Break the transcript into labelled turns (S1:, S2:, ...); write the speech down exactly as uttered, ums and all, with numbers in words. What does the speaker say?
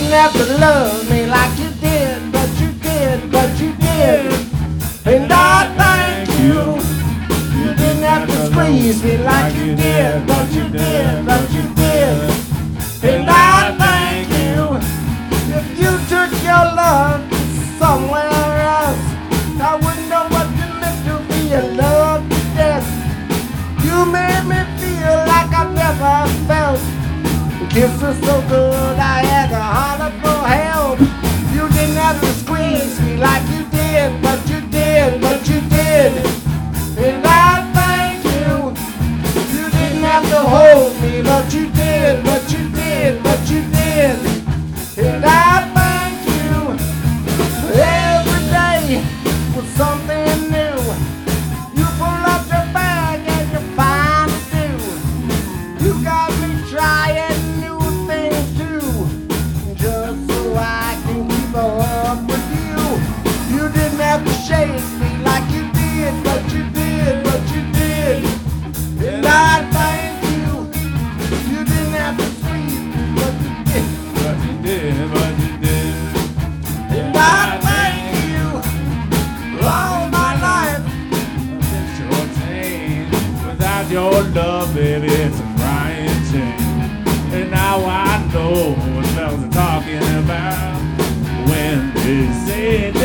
S1: didn't have to love me like you did, but you did, but you did. And I thank you. You didn't have to squeeze me like you did, but you did, but you did. And I thank you. If you took your love somewhere else, I wouldn't know what you meant to be in love to death. You made me feel like I've never felt. Kisses so good I had to holler for help. You didn't have to squeeze me like you did, but you did, but you did. And I thank you. You didn't have to hold me, but you did, but you did, but you did. And I thank you. Every day was something new. You pull up your bag and you find to do. You got me trying new things too, just so I can keep up with you. You didn't have to shake me like you did, but you did, but you did. And I thank you. You didn't have to squeeze me, but you did.
S2: But you did, but you did.
S1: And I thank you all my life.
S2: It's your chain. Without your love, baby, it's a crying shame. And now I know what fellas are talking about when they say